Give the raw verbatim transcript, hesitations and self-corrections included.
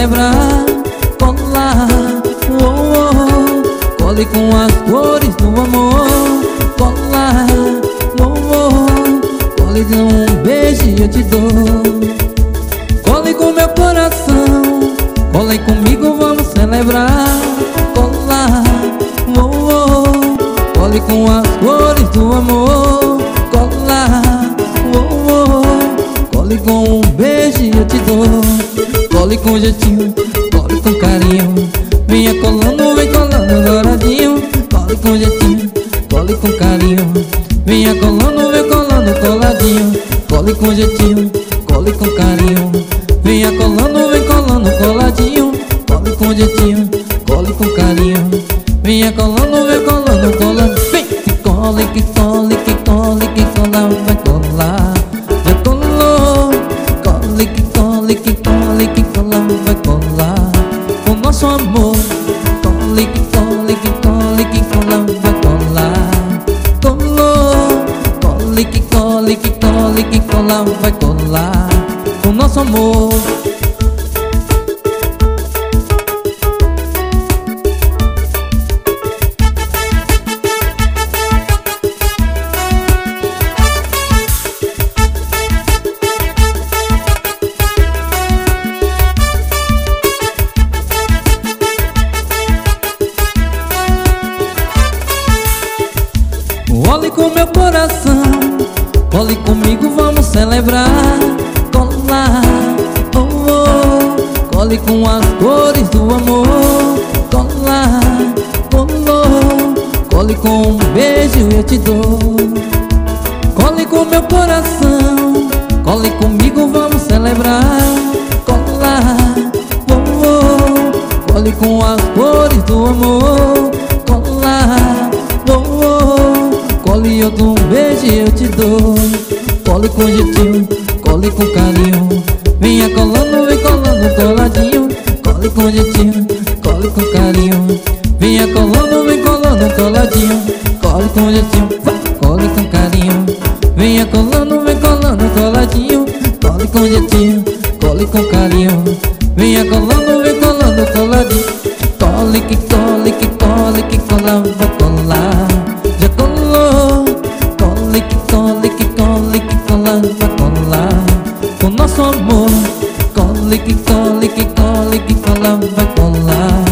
celebrar. Colar, oh, oh, cole com as cores do amor. Colar, oh, oh, cole com um beijo e eu te dou. Cole com meu coração, cole comigo, vamos celebrar. Colar, oh, oh, cole com as cores do amor. Colar, oh, oh, cole com um beijo e eu te dou. Cole com jeitinho, cole com carinho, venha colando, vem colando douradinho. Cole com jeitinho, cole com carinho, venha colando, vem colando coladinho. Cole com jeitinho, cole com carinho, venha colando, vem colando coladinho. Cole com jeitinho, cole com carinho, venha colando, vem colando coladinho. Vem que cole, que cole, que cole, que cola, vai colar. Já colou, cole, que cole, que cole, que cola, vai colar. O nosso amor, cole, que cole, que cole, que cola, vai colar. Colou, cole, que cole, que cole, que cola, vai colar. O nosso amor. Cole com meu coração, cole comigo, vamos celebrar. Colar, oh, oh, cole com as cores do amor. Colar, oh, oh, cole com um beijo eu te dou. Cole com meu coração, cole comigo, vamos celebrar. Colar, oh, oh, cole com as cores do amor. Colar, oh, oh, cole eu dou um beijo e eu te dou. Cole com jeitinho, cole com carinho, venha colando, vem colando coladinho. Cole com jeitinho, cole com carinho, venha colando, vem colando coladinho. Cole com jeitinho, vai, cole com carinho, venha colando, vem colando coladinho. Cole com jeitinho, cole com carinho, venha colando, vem colando coladinho. Cole que cole, que cole, que cola, vai colar. Já colou, cole que cole, que cole, que cola, vai colar. O nosso amor, cole que cole, que cole, que cola, vai colar.